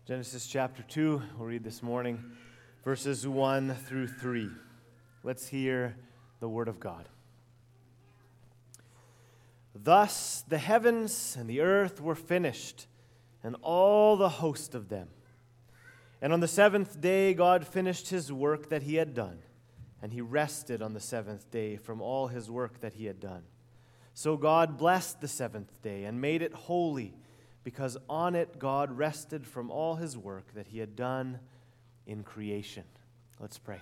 Genesis chapter 2, we'll read this morning, verses 1 through 3. Let's hear the word of God. Thus the heavens and the earth were finished, and all the host of them. And on the seventh day God finished his work that he had done, and he rested on the seventh day from all his work that he had done. So God blessed the seventh day and made it holy, because on it God rested from all his work that he had done in creation. Let's pray.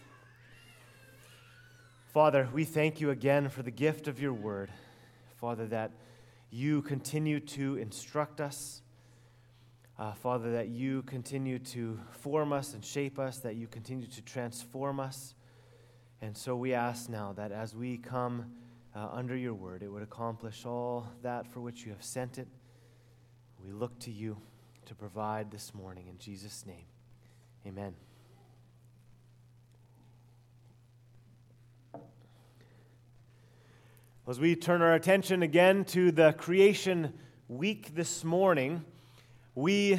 Father, we thank you again for the gift of your word. Father, that you continue to instruct us. Father, that you continue to form us and shape us, that you continue to transform us. And so we ask now that as we come under your word, it would accomplish all that for which you have sent it. We look to you to provide this morning. In Jesus' name, amen. As we turn our attention again to the creation week this morning, we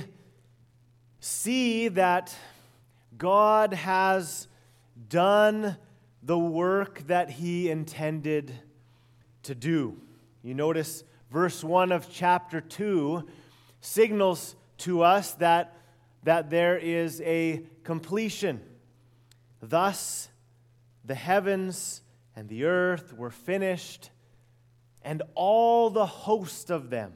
see that God has done the work that he intended to do. You notice verse 1 of chapter 2 signals to us that there is a completion. Thus, the heavens and the earth were finished, and all the host of them.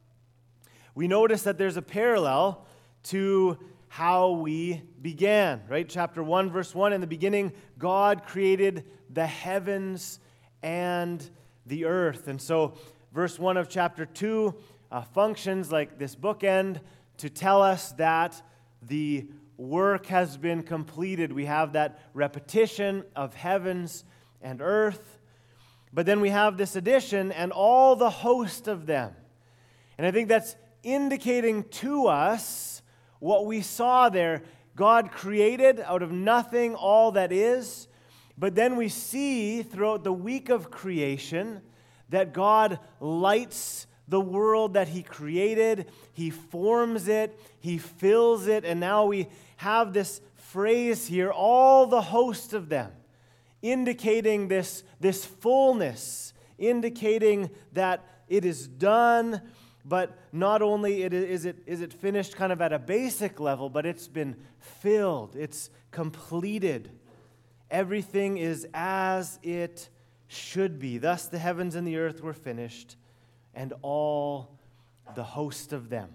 We notice that there's a parallel to how we began, right? Chapter 1, verse 1, in the beginning, God created the heavens and the earth. And so, verse 1 of chapter 2 functions like this bookend to tell us that the work has been completed. We have that repetition of heavens and earth. But then we have this addition, and all the host of them. And I think that's indicating to us what we saw there. God created out of nothing all that is. But then we see throughout the week of creation that God lights the world that he created. He forms it. He fills it. And now we have this phrase here, all the host of them, indicating this fullness, indicating that it is done, but not only is it finished kind of at a basic level, but it's been filled, it's completed. Everything is as it should be. Thus the heavens and the earth were finished, and all the host of them.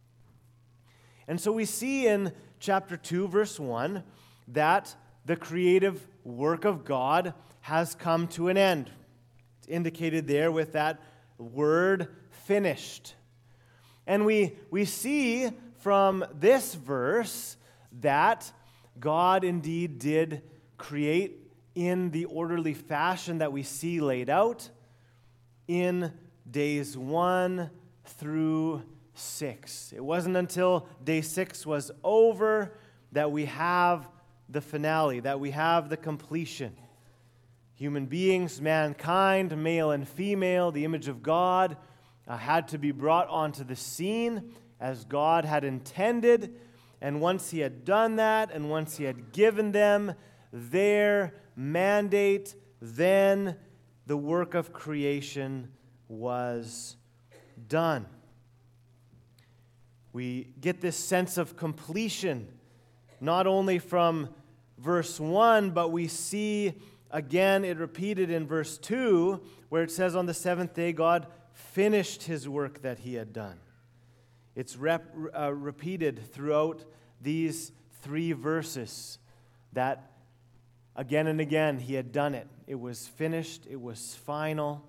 And so we see in chapter 2, verse 1, that the creative work of God has come to an end. It's indicated there with that word finished. And we see from this verse that God indeed did create in the orderly fashion that we see laid out in days 1 through 6. It wasn't until day 6 was over that we have the finale, that we have the completion. Human beings, mankind, male and female, the image of God, had to be brought onto the scene as God had intended. And once he had done that, and once he had given them their mandate, then the work of creation was done. We get this sense of completion not only from verse 1, but we see again it repeated in verse 2, where it says on the seventh day God finished his work that he had done. It's repeated throughout these 3 verses that again and again he had done it. It was finished, it was final.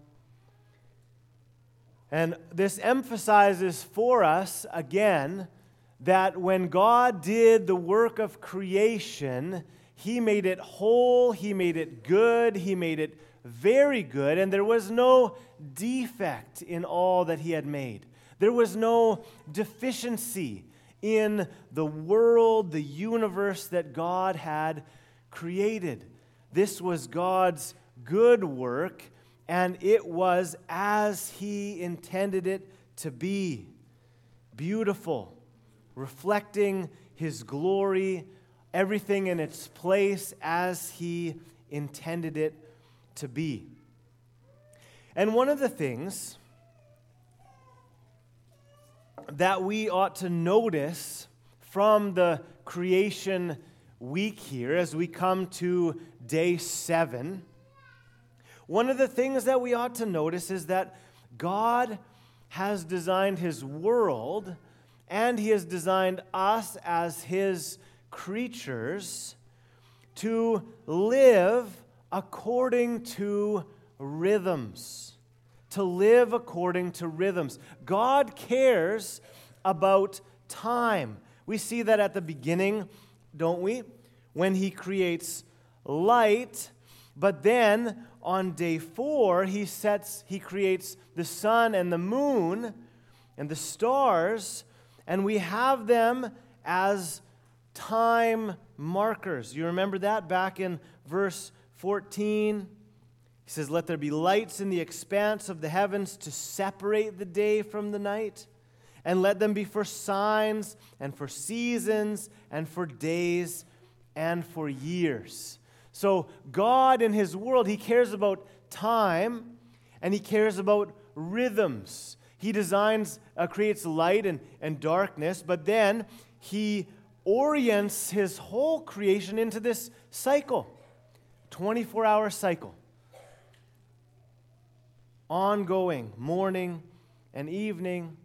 And this emphasizes for us again that when God did the work of creation, he made it whole, he made it good, he made it very good, and there was no defect in all that he had made. There was no deficiency in the world, the universe that God had created. This was God's good work, and it was as he intended it to be. Beautiful, reflecting His glory, everything in its place as He intended it to be. And one of the things that we ought to notice from the creation week here as we come to day 7, one of the things that we ought to notice is that God has designed His world and He has designed us as His creatures to live according to rhythms. To live according to rhythms. God cares about time. We see that at the beginning, don't we? When He creates light, but then on day 4, He creates the sun and the moon and the stars, and we have them as time markers. You remember that back in verse 14? He says, "Let there be lights in the expanse of the heavens to separate the day from the night, and let them be for signs and for seasons and for days and for years." So God in His world, He cares about time and He cares about rhythms. He creates light and darkness, but then He orients His whole creation into this cycle, 24-hour cycle. Ongoing, morning and evening,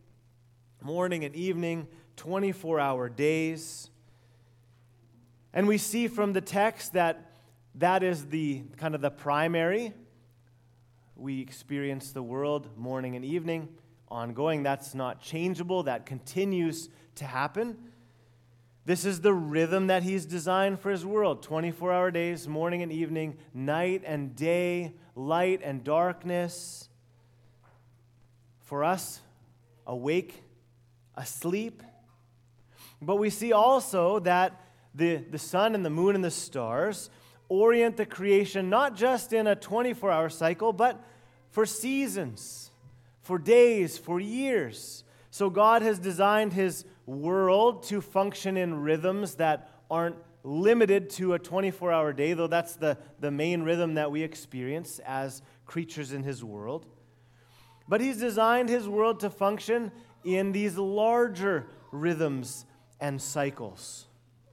24-hour days. And we see from the text that is the kind of the primary. We experience the world morning and evening, ongoing. That's not changeable. That continues to happen. This is the rhythm that He's designed for His world. 24-hour days, morning and evening, night and day, light and darkness. For us, awake, asleep. But we see also that the sun and the moon and the stars orient the creation not just in a 24-hour cycle, but for seasons, for days, for years. So God has designed His world to function in rhythms that aren't limited to a 24-hour day, though that's the main rhythm that we experience as creatures in His world. But He's designed His world to function in these larger rhythms and cycles.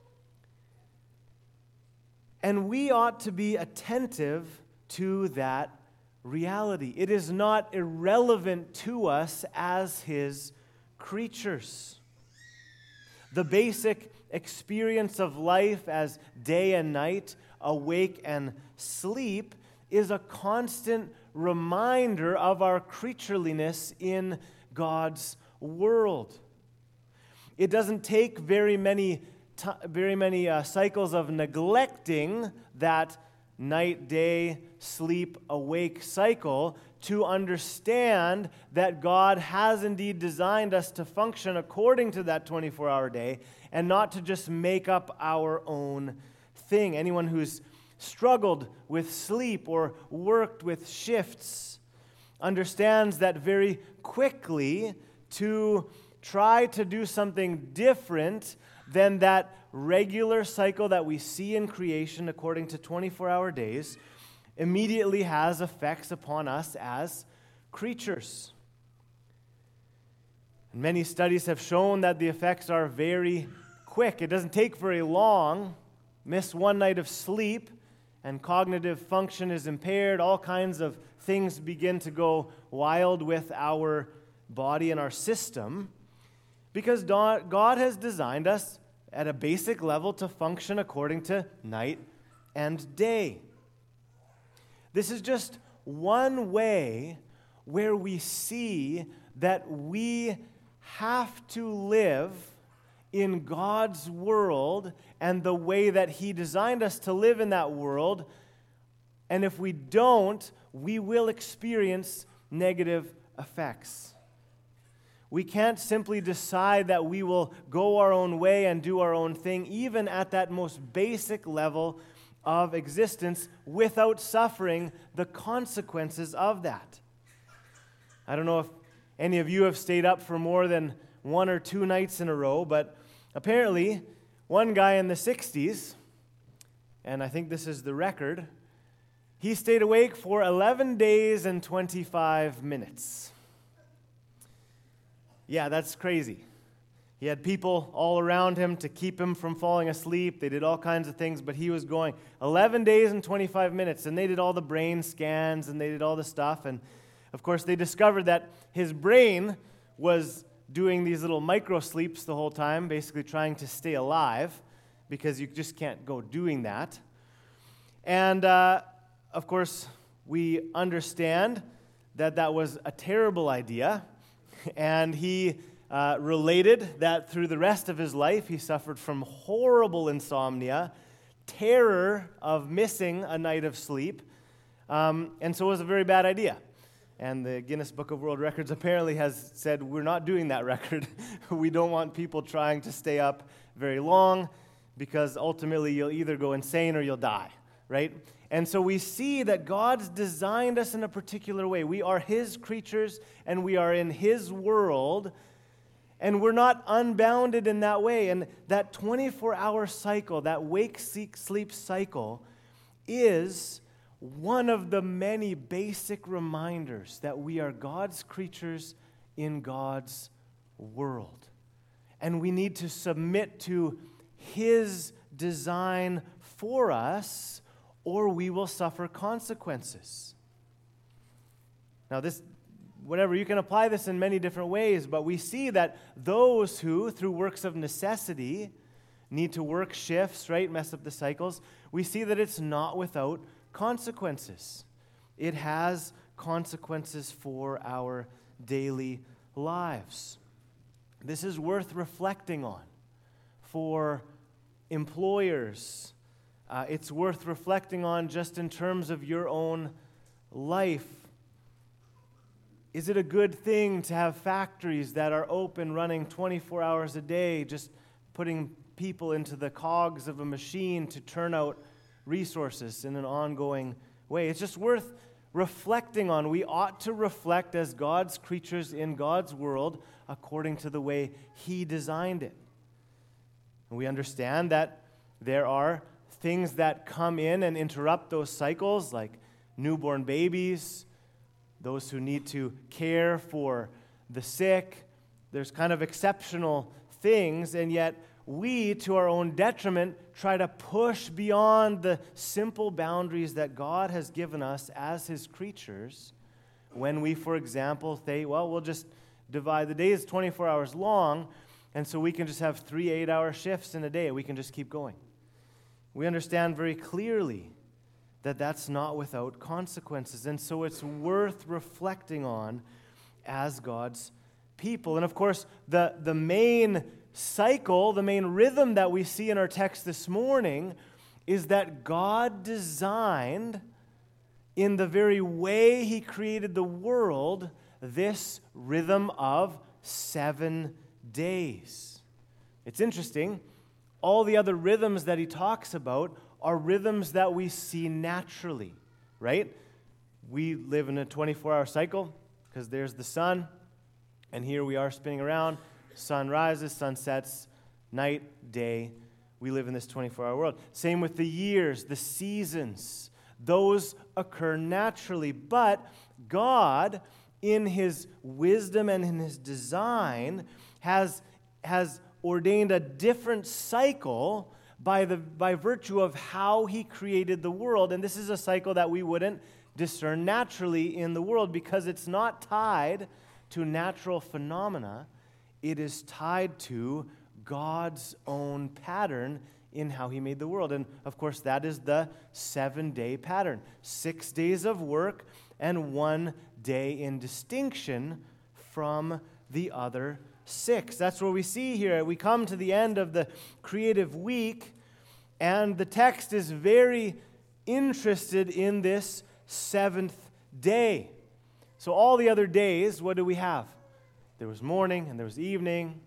And we ought to be attentive to that reality. It is not irrelevant to us as His creatures. The basic experience of life as day and night, awake and sleep, is a constant reminder of our creatureliness in God's world. It doesn't take very many cycles of neglecting that night, day, sleep, awake cycle to understand that God has indeed designed us to function according to that 24-hour day and not to just make up our own thing. Anyone who's struggled with sleep or worked with shifts understands that very quickly to try to do something different than that regular cycle that we see in creation according to 24-hour days immediately has effects upon us as creatures. And many studies have shown that the effects are very quick. It doesn't take very long. Miss one night of sleep and cognitive function is impaired. All kinds of things begin to go wild with our body and our system because God has designed us at a basic level to function according to night and day. This is just one way where we see that we have to live in God's world and the way that He designed us to live in that world. And if we don't, we will experience negative effects. We can't simply decide that we will go our own way and do our own thing, even at that most basic level of existence, without suffering the consequences of that. I don't know if any of you have stayed up for more than 1 or 2 nights in a row, but apparently one guy in the 60s, and I think this is the record, he stayed awake for 11 days and 25 minutes. Yeah, that's crazy. He had people all around him to keep him from falling asleep. They did all kinds of things, but he was going 11 days and 25 minutes, and they did all the brain scans, and they did all the stuff, and of course they discovered that his brain was doing these little micro sleeps the whole time, basically trying to stay alive, because you just can't go doing that. And of course, we understand that that was a terrible idea, and he related that through the rest of his life, he suffered from horrible insomnia, terror of missing a night of sleep, and so it was a very bad idea. And the Guinness Book of World Records apparently has said, we're not doing that record. We don't want people trying to stay up very long, because ultimately you'll either go insane or you'll die, right? And so we see that God's designed us in a particular way. We are His creatures, and we are in His world, and we're not unbounded in that way. And that 24-hour cycle, that wake-sleep cycle, is one of the many basic reminders that we are God's creatures in God's world. And we need to submit to His design for us, or we will suffer consequences. Now, you can apply this in many different ways, but we see that those who, through works of necessity, need to work shifts, right, mess up the cycles, we see that it's not without consequences. It has consequences for our daily lives. This is worth reflecting on for employers. It's worth reflecting on just in terms of your own life. Is it a good thing to have factories that are open, running 24 hours a day, just putting people into the cogs of a machine to turn out resources in an ongoing way? It's just worth reflecting on. We ought to reflect as God's creatures in God's world according to the way He designed it. And we understand that there are things that come in and interrupt those cycles, like newborn babies, those who need to care for the sick. There's kind of exceptional things, and yet we, to our own detriment, try to push beyond the simple boundaries that God has given us as His creatures when we, for example, say, well, we'll just divide the days 24 hours long, and so we can just have 3 8-hour shifts in a day. We can just keep going. We understand very clearly that that's not without consequences, and so it's worth reflecting on as God's people. And of course, the main cycle, the main rhythm that we see in our text this morning is that God designed, in the very way He created the world, this rhythm of 7 days. It's interesting. All the other rhythms that He talks about are rhythms that we see naturally, right? We live in a 24-hour cycle because there's the sun, and here we are spinning around. Sun rises, sun sets, night, day. We live in this 24-hour world. Same with the years, the seasons. Those occur naturally, but God, in His wisdom and in His design, has ordained a different cycle by virtue of how He created the world. And this is a cycle that we wouldn't discern naturally in the world because it's not tied to natural phenomena. It is tied to God's own pattern in how He made the world. And of course, that is the 7-day pattern. 6 days of work and 1 day in distinction from the other 6. That's what we see here. We come to the end of the creative week, and the text is very interested in this 7th day. So all the other days, what do we have? There was morning and there was evening,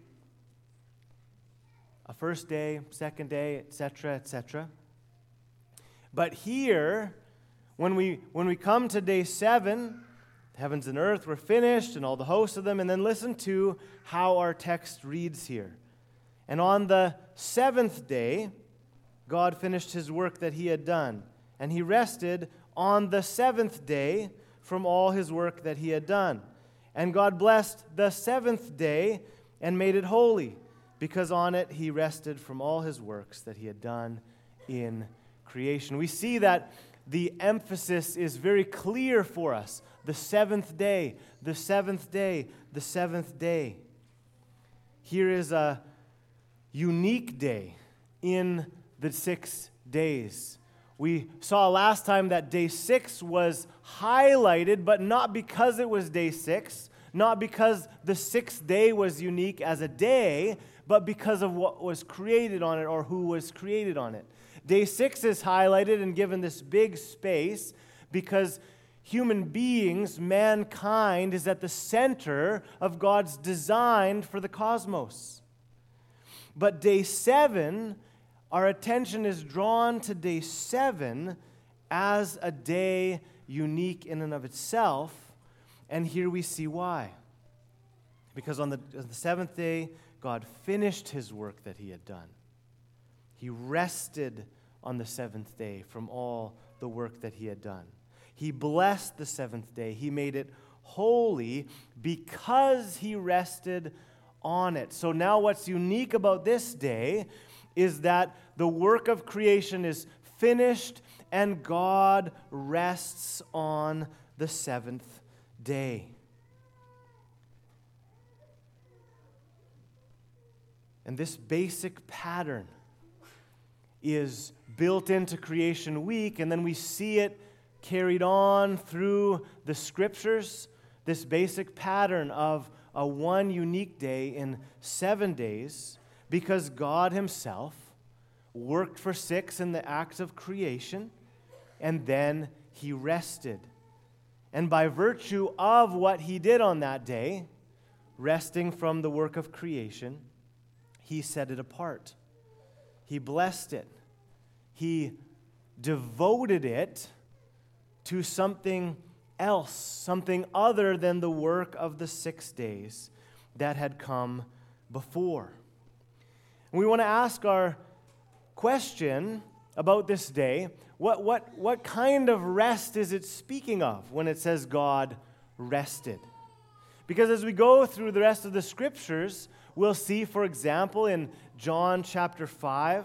a first day, second day, etc., etc. But here, when we come to day 7, Heavens and earth were finished, and all the hosts of them. And then listen to how our text reads here. And on the seventh day, God finished his work that he had done, and he rested on the seventh day from all his work that he had done. And God blessed the seventh day and made it holy, because on it he rested from all his works that he had done in creation. We see that the emphasis is very clear for us. The seventh day, the seventh day, the seventh day. Here is a unique day in the 6 days. We saw last time that day 6 was highlighted, but not because it was day 6, not because the 6th day was unique as a day, but because of what was created on it or who was created on it. Day 6 is highlighted and given this big space because human beings, mankind, is at the center of God's design for the cosmos. But day 7, our attention is drawn to day 7 as a day unique in and of itself, and here we see why. Because on the seventh day, God finished his work that he had done. He rested on the seventh day from all the work that he had done. He blessed the seventh day. He made it holy because he rested on it. So now what's unique about this day is that the work of creation is finished and God rests on the seventh day. And this basic pattern is built into creation week, and then we see it carried on through the scriptures, this basic pattern of a one unique day in 7 days, because God himself worked for 6 in the act of creation, and then he rested. And by virtue of what he did on that day, resting from the work of creation, he set it apart. He blessed it. He devoted it to something else, something other than the work of the 6 days that had come before. And we want to ask our question about this day. What kind of rest is it speaking of when it says God rested? Because as we go through the rest of the scriptures, we'll see, for example, in John chapter 5,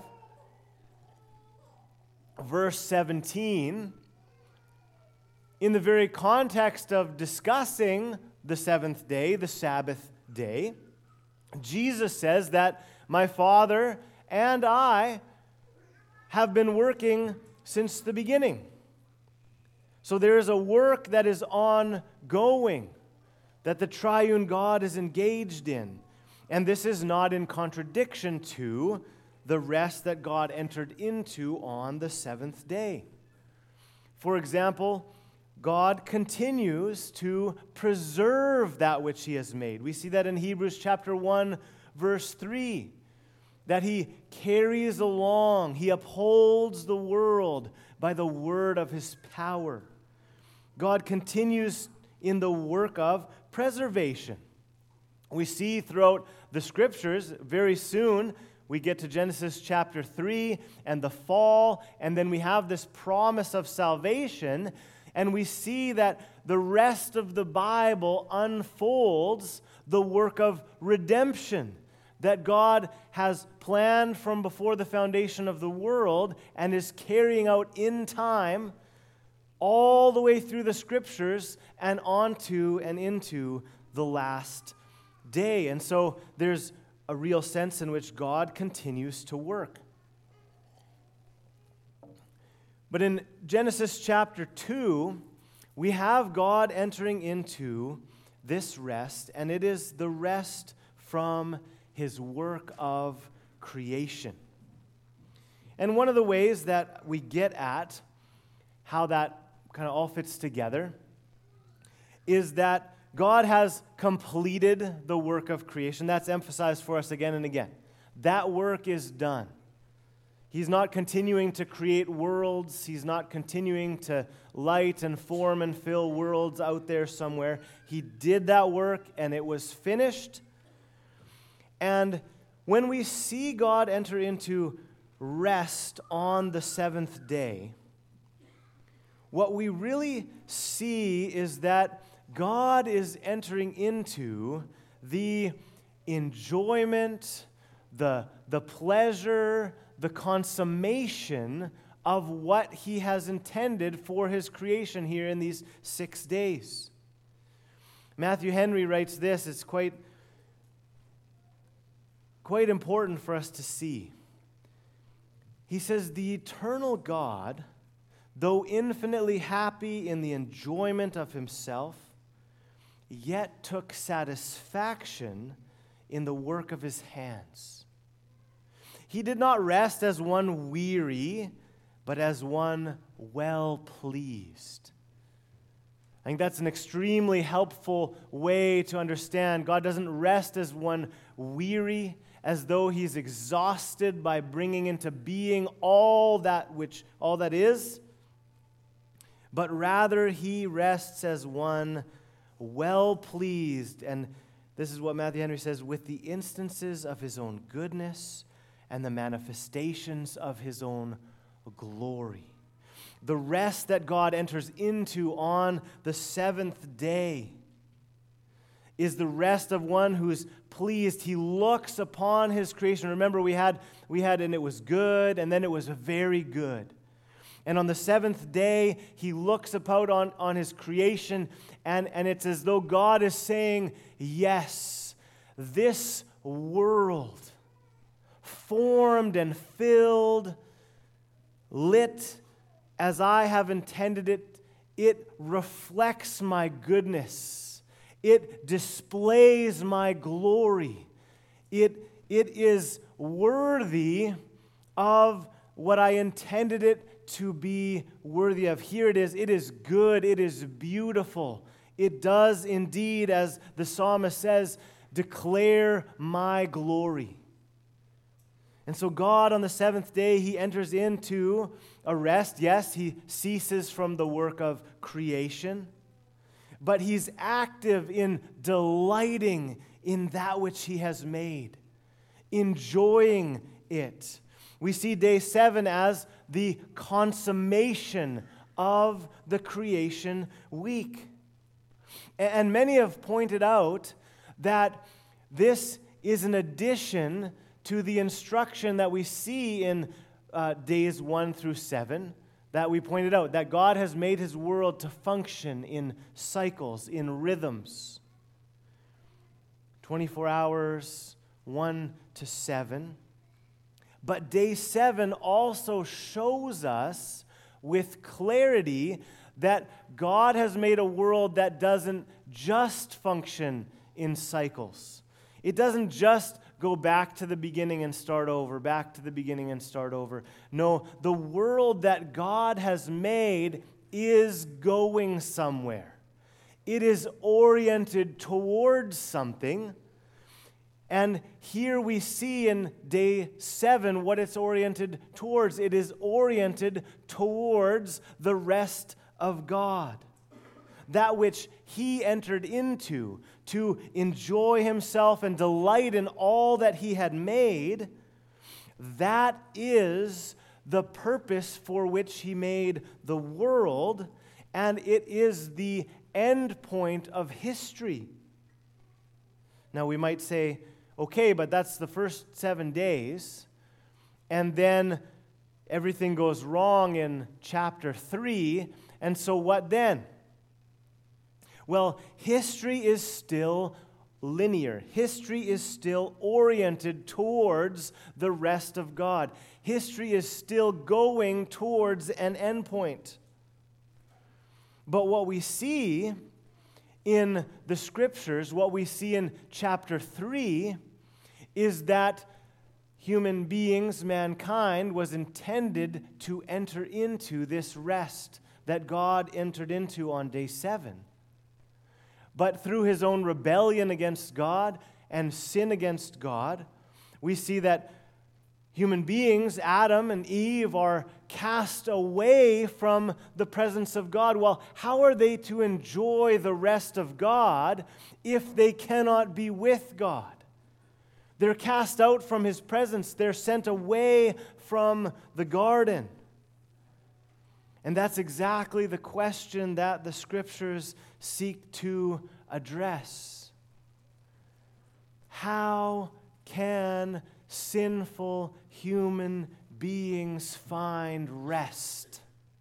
verse 17, in the very context of discussing the seventh day, the Sabbath day, Jesus says that my Father and I have been working since the beginning. So there is a work that is ongoing, that the triune God is engaged in. And this is not in contradiction to the rest that God entered into on the seventh day. For example, God continues to preserve that which he has made. We see that in Hebrews chapter 1, verse 3, that he carries along, he upholds the world by the word of his power. God continues in the work of preservation. We see throughout the scriptures, very soon, we get to Genesis chapter 3 and the fall, and then we have this promise of salvation, and we see that the rest of the Bible unfolds the work of redemption that God has planned from before the foundation of the world and is carrying out in time all the way through the scriptures and onto and into the last day. And so there's a real sense in which God continues to work. But in Genesis chapter 2, we have God entering into this rest, and it is the rest from his work of creation. And one of the ways that we get at how that kind of all fits together is that God has completed the work of creation. That's emphasized for us again and again. That work is done. He's not continuing to create worlds. He's not continuing to light and form and fill worlds out there somewhere. He did that work, and it was finished. And when we see God enter into rest on the seventh day, what we really see is that God is entering into the enjoyment, the pleasure, the consummation of what He has intended for His creation here in these 6 days. Matthew Henry writes this. It's quite important for us to see. He says, "The eternal God, though infinitely happy in the enjoyment of Himself, yet took satisfaction in the work of His hands. He did not rest as one weary, but as one well pleased." I think that's an extremely helpful way to understand. God doesn't rest as one weary, as though He's exhausted by bringing into being all that is, but rather He rests as one well pleased. And this is what Matthew Henry says, with the instances of His own goodness and the manifestations of His own glory. The rest that God enters into on the seventh day is the rest of one who's pleased. He looks upon His creation. Remember, we had, and it was good, and then it was very good. And on the seventh day, He looks about on His creation, and it's as though God is saying, yes, this world, formed and filled, lit as I have intended it, it reflects my goodness. It displays my glory. It is worthy of what I intended it to be worthy of. Here it is. It is good. It is beautiful. It does indeed, as the psalmist says, declare my glory. And so God, on the seventh day, He enters into a rest. Yes, He ceases from the work of creation, but He's active in delighting in that which He has made, enjoying it. We see day 7 as the consummation of the creation week. And many have pointed out that this is an addition to the instruction that we see in days 1 through 7, that we pointed out, that God has made His world to function in cycles, in rhythms. 24 hours, 1 to 7. But day 7 also shows us with clarity that God has made a world that doesn't just function in cycles. It doesn't just go back to the beginning and start over, back to the beginning and start over. No, the world that God has made is going somewhere. It is oriented towards something. And here we see in day 7 what it's oriented towards. It is oriented towards the rest of God. That which He entered into to enjoy Himself and delight in all that He had made, that is the purpose for which He made the world, and it is the end point of history. Now we might say, okay, but that's the first 7 days, and then everything goes wrong in chapter 3, and so what then? Well, history is still linear. History is still oriented towards the rest of God. History is still going towards an endpoint. But what we see in the Scriptures, what we see in chapter 3, is that human beings, mankind, was intended to enter into this rest that God entered into on day 7. But through His own rebellion against God and sin against God, we see that Human beings, Adam and Eve, are cast away from the presence of God. Well, how are they to enjoy the rest of God if they cannot be with God? They're cast out from His presence. They're sent away from the garden. And that's exactly the question that the Scriptures seek to address. How can sinful human beings find rest?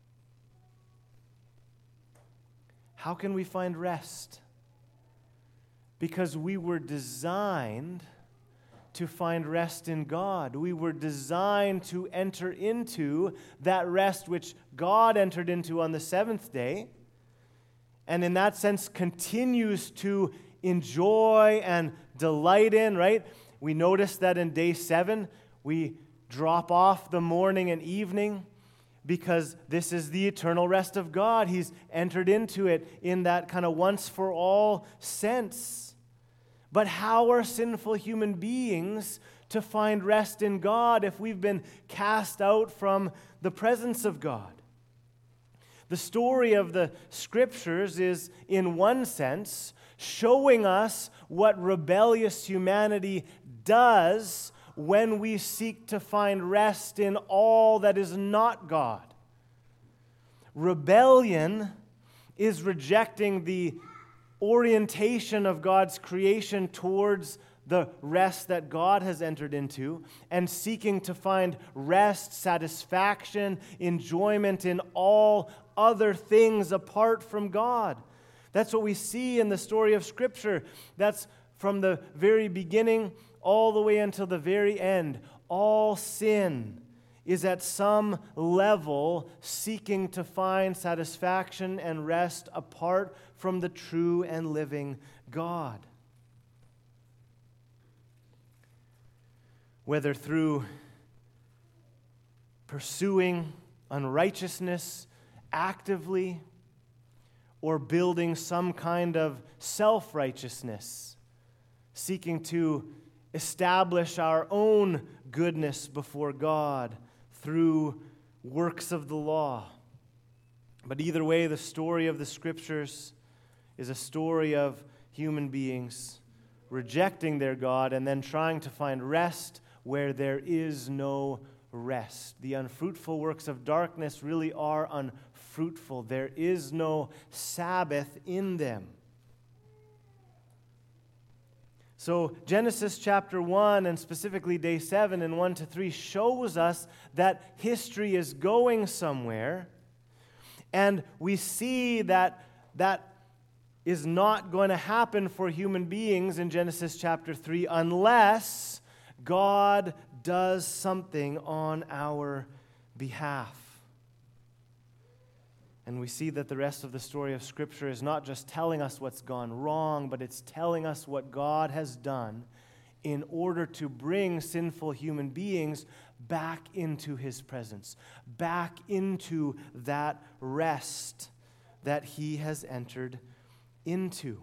How can we find rest? Because we were designed to find rest in God. We were designed to enter into that rest which God entered into on the seventh day, and in that sense continues to enjoy and delight in, right? We notice that in day 7, we drop off the morning and evening because this is the eternal rest of God. He's entered into it in that kind of once-for-all sense. But how are sinful human beings to find rest in God if we've been cast out from the presence of God? The story of the Scriptures is, in one sense, showing us what rebellious humanity does when we seek to find rest in all that is not God. Rebellion is rejecting the orientation of God's creation towards the rest that God has entered into and seeking to find rest, satisfaction, enjoyment in all other things apart from God. That's what we see in the story of Scripture. That's from the very beginning all the way until the very end. All sin is at some level seeking to find satisfaction and rest apart from the true and living God. Whether through pursuing unrighteousness actively or building some kind of self-righteousness, seeking to establish our own goodness before God through works of the law. But either way, the story of the Scriptures is a story of human beings rejecting their God and then trying to find rest where there is no rest. The unfruitful works of darkness really are unfruitful. There is no Sabbath in them. So Genesis chapter 1, and specifically day 7 and 1 to 3, shows us that history is going somewhere, and we see that that is not going to happen for human beings in Genesis chapter 3 unless God does something on our behalf. And we see that the rest of the story of Scripture is not just telling us what's gone wrong, but it's telling us what God has done in order to bring sinful human beings back into His presence, back into that rest that He has entered into.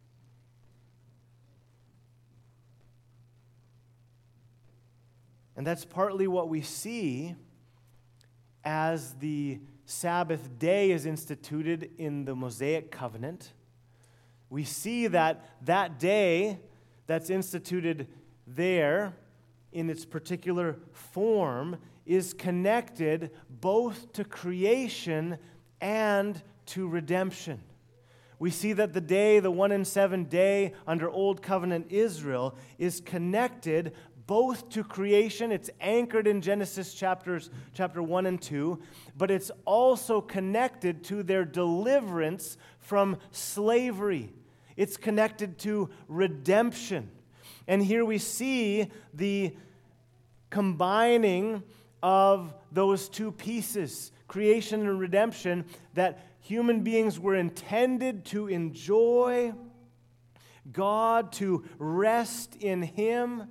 And that's partly what we see as the Sabbath day is instituted in the Mosaic covenant. We see that that day that's instituted there in its particular form is connected both to creation and to redemption. We see that the day, the 1 in 7 day under Old Covenant Israel, is connected both to creation. It's anchored in Genesis chapter 1 and 2, but it's also connected to their deliverance from slavery. It's connected to redemption. And here we see the combining of those two pieces, creation and redemption, that human beings were intended to enjoy God, to rest in Him.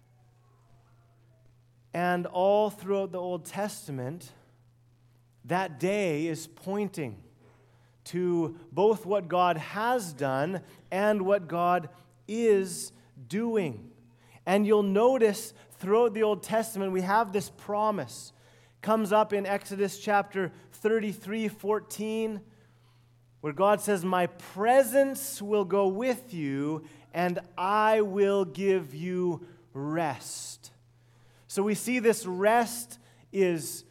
And all throughout the Old Testament, that day is pointing to both what God has done and what God is doing. And you'll notice throughout the Old Testament, we have this promise. Comes up in Exodus chapter 33:14, where God says, "My presence will go with you, and I will give you rest." So we see this rest is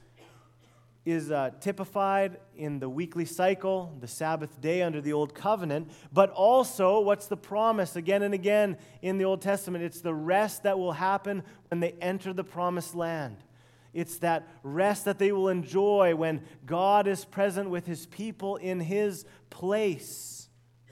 typified in the weekly cycle, the Sabbath day under the Old Covenant, but also, what's the promise again and again in the Old Testament? It's the rest that will happen when they enter the promised land. It's that rest that they will enjoy when God is present with his people in his place.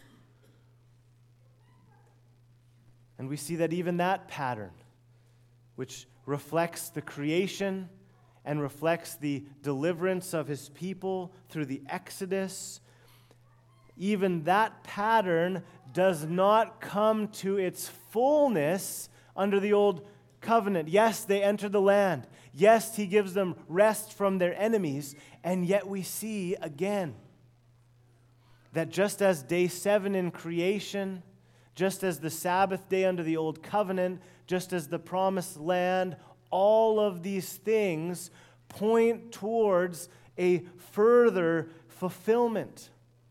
And we see that even that pattern, which reflects the creation and reflects the deliverance of his people through the Exodus, even that pattern does not come to its fullness under the Old Covenant. Yes, they enter the land. Yes, he gives them rest from their enemies. And yet we see again that just as day 7 in creation, just as the Sabbath day under the Old Covenant, just as the promised land, all of these things point towards a further fulfillment.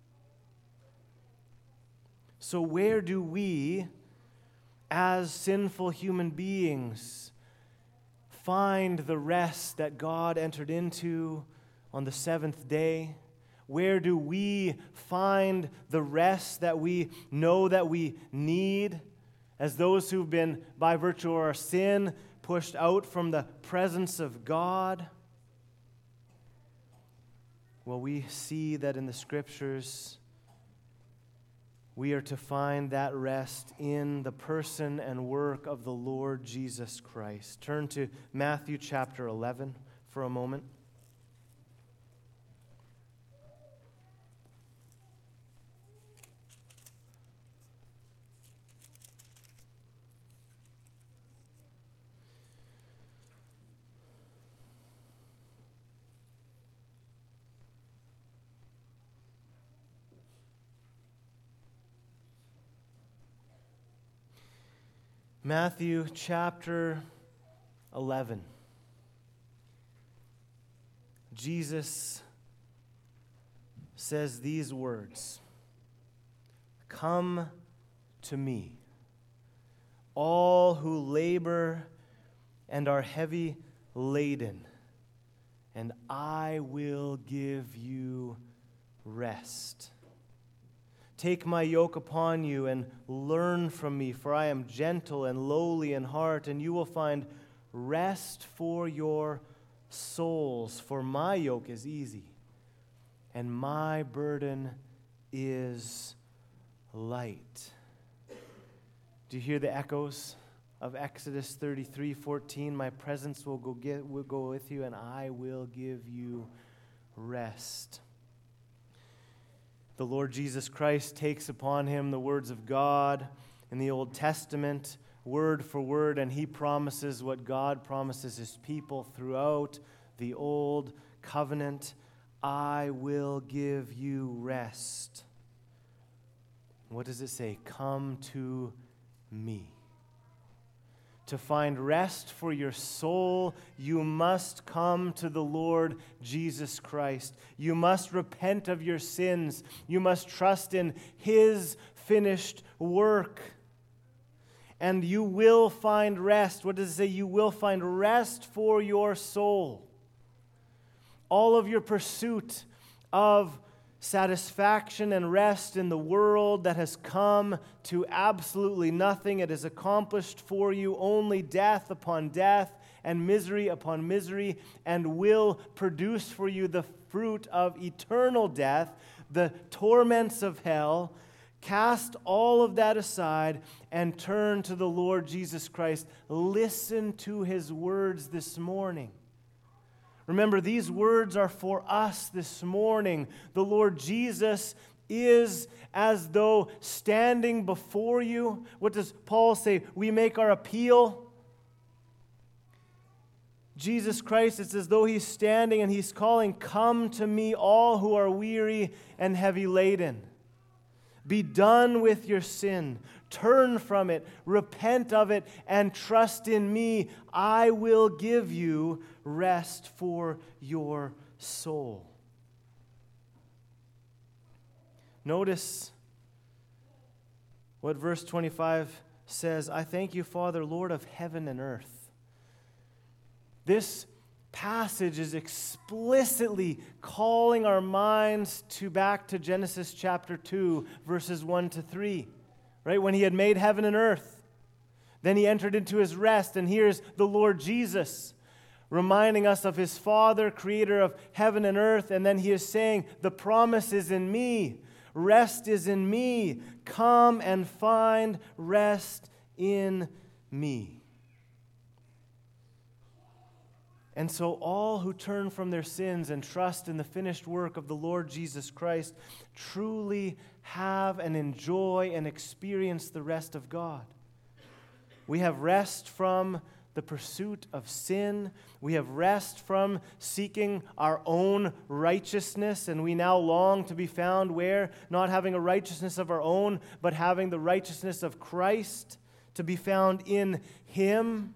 So where do we, as sinful human beings, find the rest that God entered into on the 7th day? Where do we find the rest that we know that we need as those who've been, by virtue of our sin, pushed out from the presence of God? Well, we see that in the Scriptures, we are to find that rest in the person and work of the Lord Jesus Christ. Turn to Matthew chapter 11 for a moment. Matthew chapter 11. Jesus says these words, "Come to me, all who labor and are heavy laden, and I will give you rest. Take my yoke upon you and learn from me, for I am gentle and lowly in heart, and you will find rest for your souls. For my yoke is easy, and my burden is light." Do you hear the echoes of Exodus 33:14? "My presence will go with you, and I will give you rest." The Lord Jesus Christ takes upon him the words of God in the Old Testament, word for word, and he promises what God promises his people throughout the Old Covenant: "I will give you rest." What does it say? Come to me. To find rest for your soul, you must come to the Lord Jesus Christ. You must repent of your sins. You must trust in his finished work. And you will find rest. What does it say? You will find rest for your soul. All of your pursuit of satisfaction and rest in the world that has come to absolutely nothing. It has accomplished for you only death upon death and misery upon misery, and will produce for you the fruit of eternal death, the torments of hell. Cast all of that aside and turn to the Lord Jesus Christ. Listen to his words this morning. Remember, these words are for us this morning. The Lord Jesus is as though standing before you. What does Paul say? We make our appeal. Jesus Christ, it's as though he's standing and he's calling, "Come to me, all who are weary and heavy laden." Be done with your sin. Turn from it, repent of it, and trust in me. I will give you rest for your soul. Notice what verse 25 says. I thank you, Father, Lord of heaven and earth. This passage is explicitly calling our minds back to Genesis chapter 2, verses 1 to 3. Right? When he had made heaven and earth, then he entered into his rest, and here's the Lord Jesus reminding us of his Father, creator of heaven and earth, and then he is saying, the promise is in me. Rest is in me. Come and find rest in me. And so all who turn from their sins and trust in the finished work of the Lord Jesus Christ truly have and enjoy and experience the rest of God. We have rest from the pursuit of sin. We have rest from seeking our own righteousness, and we now long to be found where? Not having a righteousness of our own, but having the righteousness of Christ, to be found in Him.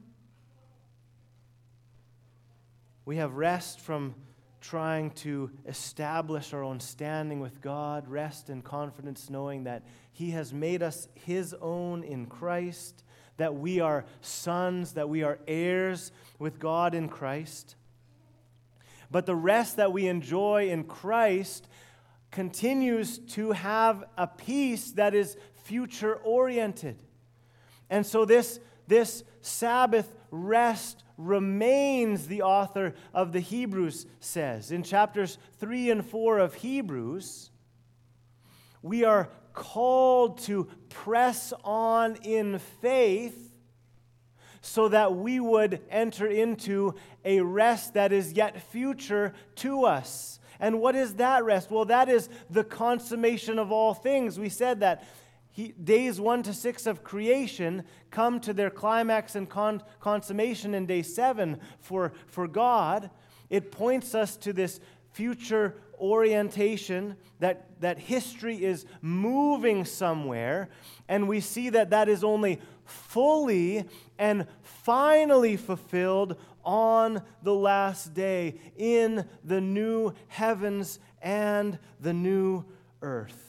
We have rest from trying to establish our own standing with God, rest and confidence knowing that He has made us His own in Christ, that we are sons, that we are heirs with God in Christ. But the rest that we enjoy in Christ continues to have a peace that is future-oriented. And so this Sabbath rest remains, the author of the Hebrews says. In chapters 3 and 4 of Hebrews, we are called to press on in faith so that we would enter into a rest that is yet future to us. And what is that rest? Well, that is the consummation of all things. We said that days 1 to 6 of creation come to their climax and consummation in day 7 for God. It points us to this future orientation that history is moving somewhere, and we see that is only fully and finally fulfilled on the last day in the new heavens and the new earth.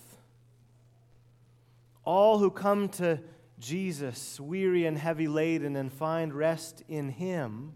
All who come to Jesus, weary and heavy laden, and find rest in Him,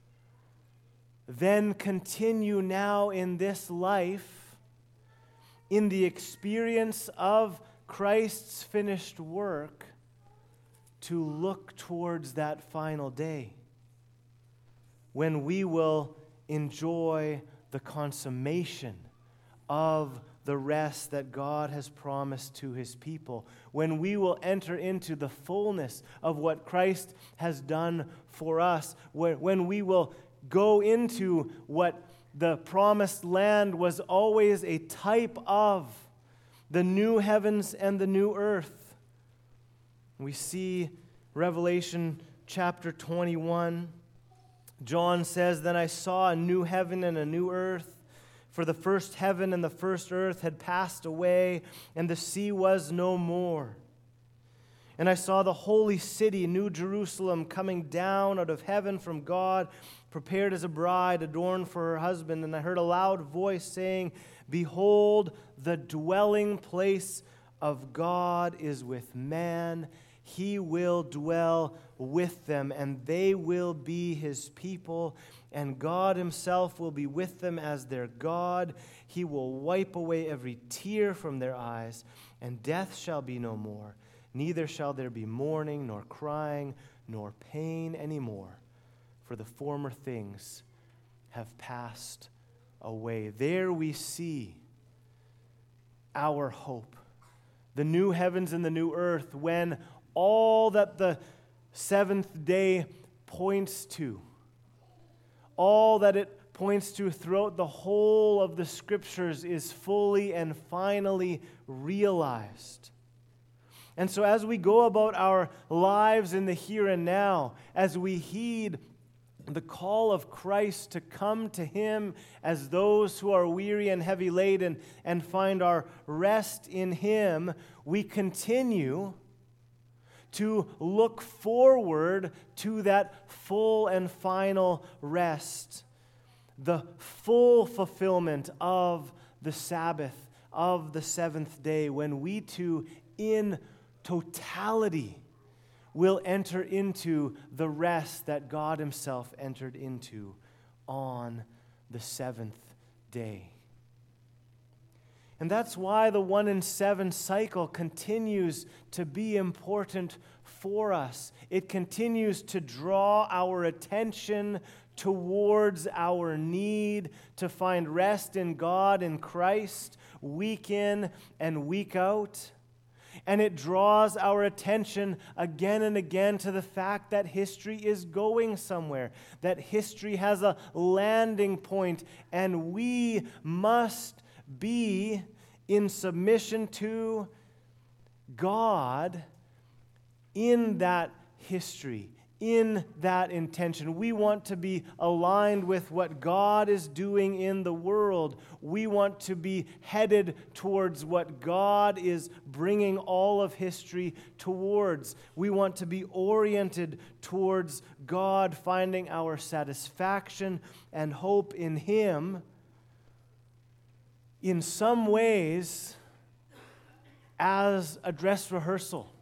then continue now in this life in the experience of Christ's finished work to look towards that final day when we will enjoy the consummation of the rest that God has promised to His people, when we will enter into the fullness of what Christ has done for us, when we will go into what the promised land was always a type of, the new heavens and the new earth. We see Revelation chapter 21. John says, "Then I saw a new heaven and a new earth, for the first heaven and the first earth had passed away, and the sea was no more. And I saw the holy city, New Jerusalem, coming down out of heaven from God, prepared as a bride adorned for her husband. And I heard a loud voice saying, 'Behold, the dwelling place of God is with man. He will dwell with them, and they will be His people. And God Himself will be with them as their God. He will wipe away every tear from their eyes, and death shall be no more. Neither shall there be mourning, nor crying, nor pain anymore, for the former things have passed away.'" There we see our hope, the new heavens and the new earth, when all that the seventh day points to, all that it points to throughout the whole of the Scriptures, is fully and finally realized. And so as we go about our lives in the here and now, as we heed the call of Christ to come to Him as those who are weary and heavy laden and find our rest in Him, we continue to look forward to that full and final rest, the full fulfillment of the Sabbath, of the seventh day, when we too, in totality, will enter into the rest that God Himself entered into on the seventh day. And that's why the 1 in 7 cycle continues to be important for us. It continues to draw our attention towards our need to find rest in God in Christ, week in and week out. And it draws our attention again and again to the fact that history is going somewhere, that history has a landing point, and we must be in submission to God in that history, in that intention. We want to be aligned with what God is doing in the world. We want to be headed towards what God is bringing all of history towards. We want to be oriented towards God, finding our satisfaction and hope in Him. In some ways, as a dress rehearsal,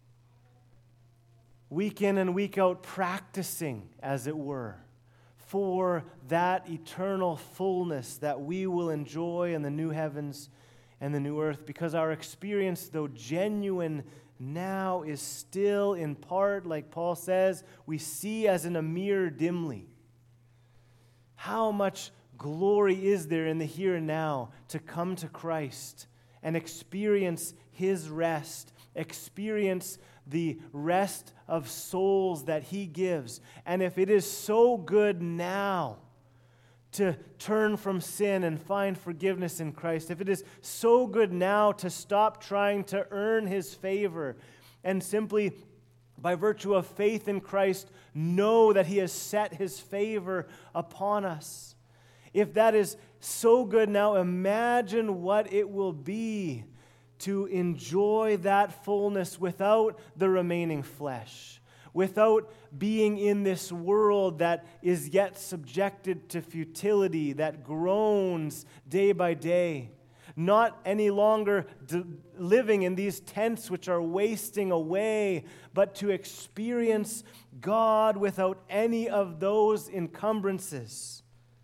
week in and week out, practicing, as it were, for that eternal fullness that we will enjoy in the new heavens and the new earth, because our experience, though genuine now, is still in part, like Paul says, we see as in a mirror dimly. How much glory is there in the here and now to come to Christ and experience His rest, experience the rest of souls that He gives. And if it is so good now to turn from sin and find forgiveness in Christ, if it is so good now to stop trying to earn His favor and simply, by virtue of faith in Christ, know that He has set His favor upon us, if that is so good now, imagine what it will be to enjoy that fullness without the remaining flesh, without being in this world that is yet subjected to futility, that groans day by day, not any longer living in these tents which are wasting away, but to experience God without any of those encumbrances.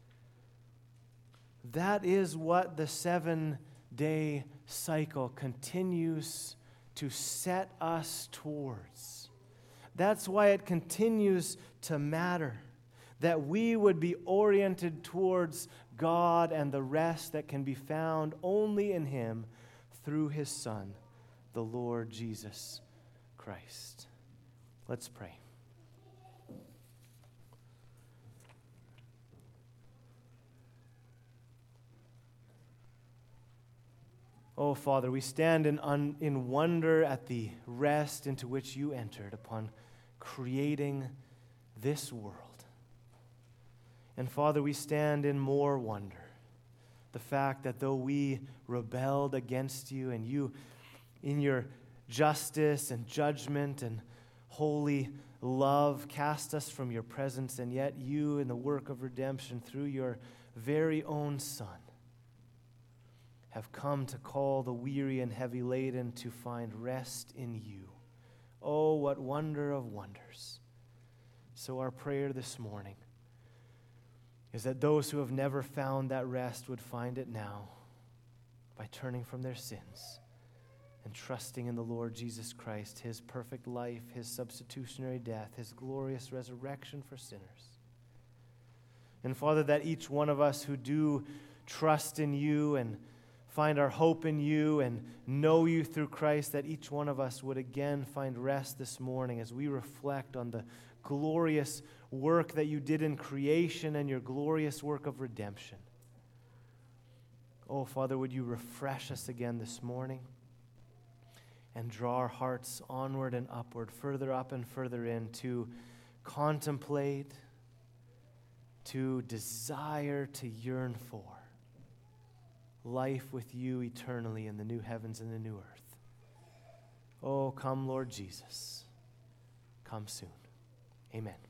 That is what the 7-day cycle continues to set us towards. That's why it continues to matter, that we would be oriented towards God and the rest that can be found only in Him through His Son, the Lord Jesus Christ. Let's pray. Oh, Father, we stand in wonder at the rest into which You entered upon creating this world. And Father, we stand in more wonder. The fact that though we rebelled against You, and You, in Your justice and judgment and holy love, cast us from Your presence, and yet You, in the work of redemption through Your very own Son, have come to call the weary and heavy laden to find rest in You. Oh, what wonder of wonders. So our prayer this morning is that those who have never found that rest would find it now by turning from their sins and trusting in the Lord Jesus Christ, His perfect life, His substitutionary death, His glorious resurrection for sinners. And Father, that each one of us who do trust in You and find our hope in You and know You through Christ, that each one of us would again find rest this morning as we reflect on the glorious work that You did in creation and Your glorious work of redemption. Oh, Father, would You refresh us again this morning and draw our hearts onward and upward, further up and further in, to contemplate, to desire, to yearn for life with you eternally in the new heavens and the new earth. Oh, come, Lord Jesus. Come soon. Amen.